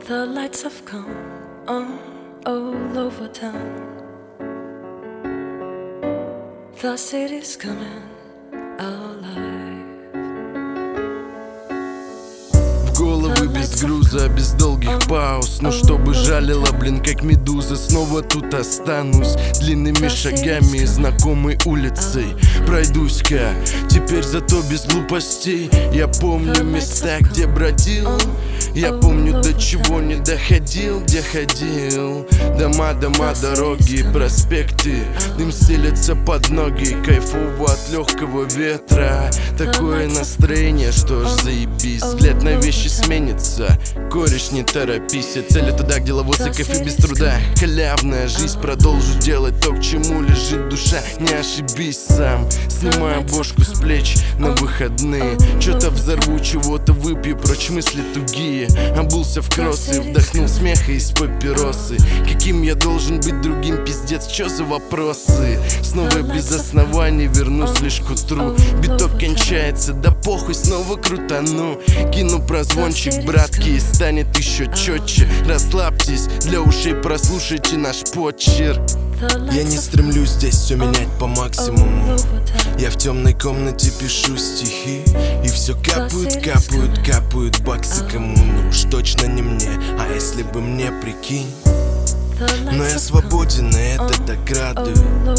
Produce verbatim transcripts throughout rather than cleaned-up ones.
The lights have come on all over town. The city's coming alive. В головы без груза, без долгих пауз. Но чтобы жалила, блин, как медуза. Снова тут останусь длинными шагами знакомой улицей. Пройдусь-ка, теперь зато без глупостей. Я помню места, где бродил. Я помню, до чего не доходил, где ходил. Дома, дома, дороги, проспекты. Дым стелется под ноги, кайфово от легкого ветра. Такое настроение, что ж заебись. Взгляд на вещи сменится, кореш, не торопись. Я целю туда, где ловился кайф и без труда. Халявная жизнь, продолжу делать то, к чему лежит душа. Не ошибись сам, снимаю бошку с плеч на выходные. Чё-то взорву, чего-то выпью, прочь мысли тугие. Обулся в кроссы, вдохнул смеха из папиросы. Каким я должен быть другим, пиздец, чё за вопросы? Снова без оснований вернусь лишь к утру. Биток кончается, да похуй, снова крутану. Кину прозвончик, братки, и станет еще четче. Расслабьтесь, для ушей прослушайте наш почерк. Я не стремлюсь здесь все менять по максимуму. Я в темной комнате пишу стихи, и все капают, капают, капают баксы кому. Ну уж точно не мне, а если бы мне, прикинь. Но я свободен, и это так радует.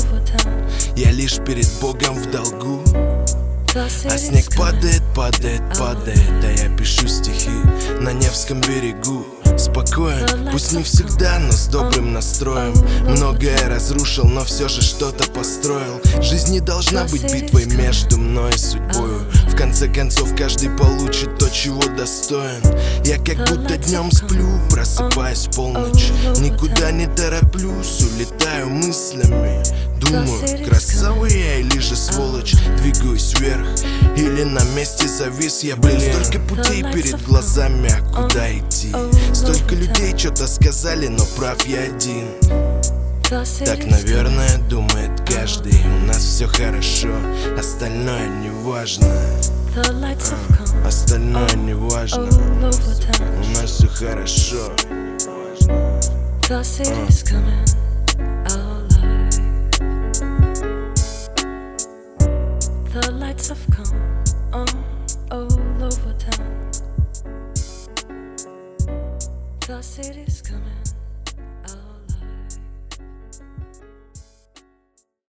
Я лишь перед Богом в долгу. А снег падает, падает, падает, а я пишу стихи на Невском берегу. Спокоен, пусть не всегда, но с добрым настроем. Многое разрушил, но все же что-то построил. Жизнь не должна быть битвой между мной и судьбою. В конце концов каждый получит то, чего достоин. Я как будто днем сплю, просыпаюсь в полночь. Никуда не тороплюсь, улетаю мыслями. Думаю, красава я или же сволочь. Двигаюсь вверх или на месте завис я, блин. Столько путей перед глазами, а куда идти? Столько людей что-то сказали, но прав я один. Так, наверное, думает каждый. У нас все хорошо, остальное не важно. а, Остальное не важно. У нас все хорошо. The city's coming alive. The lights have come on all over town. The city's coming.